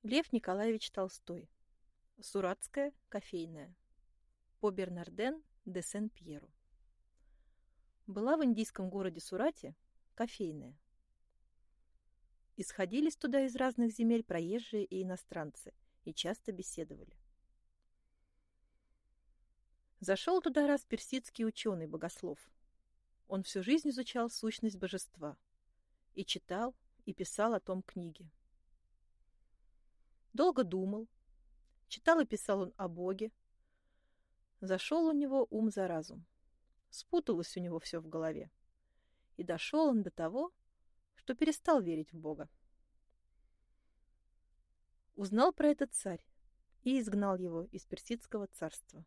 Лев Николаевич Толстой. Суратская кофейная. По Бернарден де Сен-Пьеру. Была в индийском городе Сурате кофейная. Исходились туда из разных земель проезжие и иностранцы, и часто беседовали. Зашел туда раз персидский ученый-богослов. Он всю жизнь изучал сущность божества. И читал, и писал о том книги. Долго думал. Читал и писал он о Боге. Зашел у него ум за разум. Спуталось у него все в голове. И дошел он до того, что перестал верить в Бога. Узнал про это царь и изгнал его из персидского царства.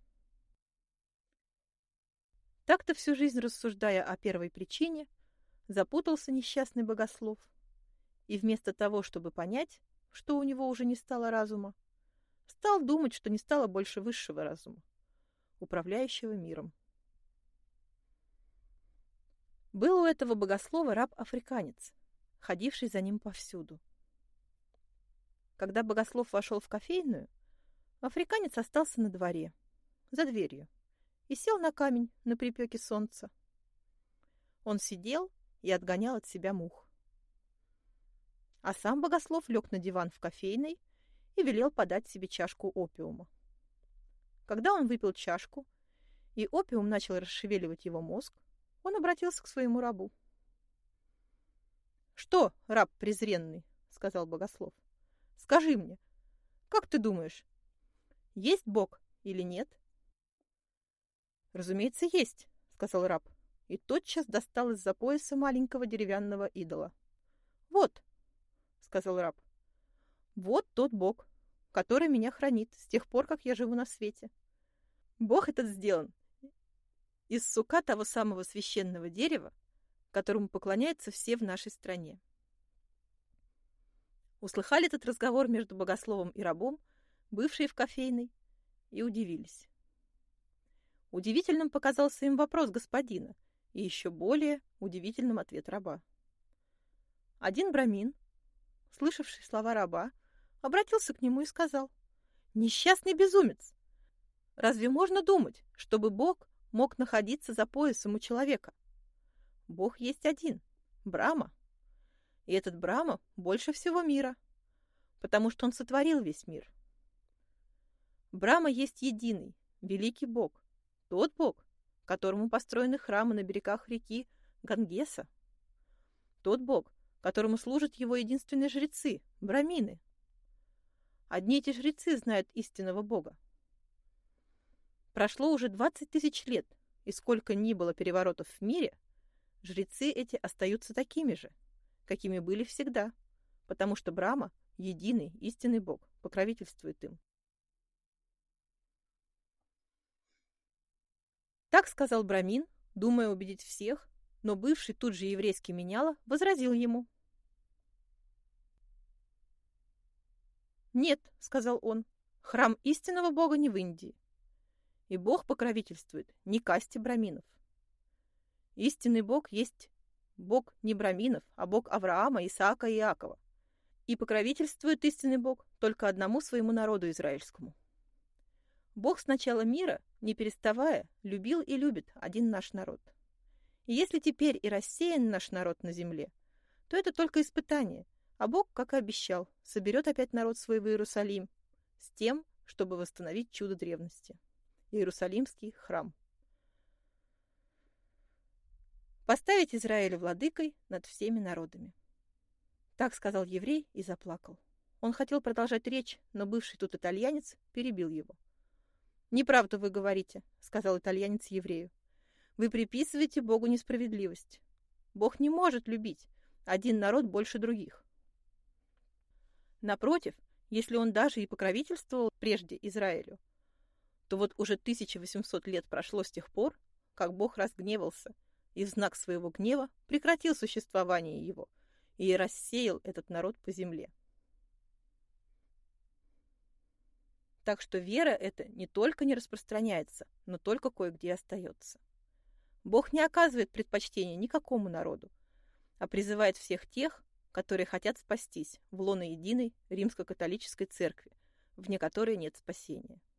Так-то всю жизнь рассуждая о первой причине, запутался несчастный богослов, и вместо того, чтобы понять, что у него уже не стало разума, стал думать, что не стало больше высшего разума, управляющего миром. Был у этого богослова раб-африканец, ходивший за ним повсюду. Когда богослов вошел в кофейную, африканец остался на дворе, за дверью, и сел на камень на припеке солнца. Он сидел и отгонял от себя мух. А сам богослов лег на диван в кофейной и велел подать себе чашку опиума. Когда он выпил чашку, и опиум начал расшевеливать его мозг, он обратился к своему рабу. «Что, раб презренный, — сказал богослов, — скажи мне, как ты думаешь, есть Бог или нет?» «Разумеется, есть, — сказал раб, и тотчас достал из-за пояса маленького деревянного идола. «Вот, — сказал раб, — вот тот Бог, который меня хранит с тех пор, как я живу на свете. Бог этот сделан из сука того самого священного дерева, которому поклоняются все в нашей стране». Услыхали этот разговор между богословом и рабом, бывшие в кофейной, и удивились. Удивительным показался им вопрос господина, и еще более удивительным ответ раба. Один брамин, слышавший слова раба, обратился к нему и сказал: «Несчастный безумец! Разве можно думать, чтобы Бог мог находиться за поясом у человека? Бог есть один — Брахма. И этот Брахма больше всего мира, потому что он сотворил весь мир. Брахма есть единый, великий Бог, тот Бог, которому построены храмы на берегах реки Гангеса. Тот Бог, которому служат его единственные жрецы, брамины. Одни эти жрецы знают истинного Бога. Прошло уже 20 тысяч лет, и сколько ни было переворотов в мире, жрецы эти остаются такими же, какими были всегда, потому что Брахма, единый истинный Бог, покровительствует им. Так сказал брамин, думая убедить всех, но бывший тут же еврейский меняла возразил ему. «Нет, — сказал он, — храм истинного Бога не в Индии, и Бог покровительствует не касте браминов. Истинный Бог есть Бог не браминов, а Бог Авраама, Исаака и Иакова, и покровительствует истинный Бог только одному своему народу израильскому. Бог с начала мира, не переставая, любил и любит один наш народ. И если теперь и рассеян наш народ на земле, то это только испытание, а Бог, как и обещал, соберет опять народ свой в Иерусалим с тем, чтобы восстановить чудо древности — Иерусалимский храм. Поставить Израиля владыкой над всеми народами. Так сказал еврей и заплакал. Он хотел продолжать речь, но бывший тут итальянец перебил его. «Неправду вы говорите, — сказал итальянец еврею. Вы приписываете Богу несправедливость. Бог не может любить один народ больше других. Напротив, если он даже и покровительствовал прежде Израилю, то вот уже 1800 лет прошло с тех пор, как Бог разгневался и в знак своего гнева прекратил существование его и рассеял этот народ по земле. Так что вера эта не только не распространяется, но только кое-где остается. Бог не оказывает предпочтения никакому народу, а призывает всех тех, которые хотят спастись в лоно единой римско-католической церкви, вне которой нет спасения.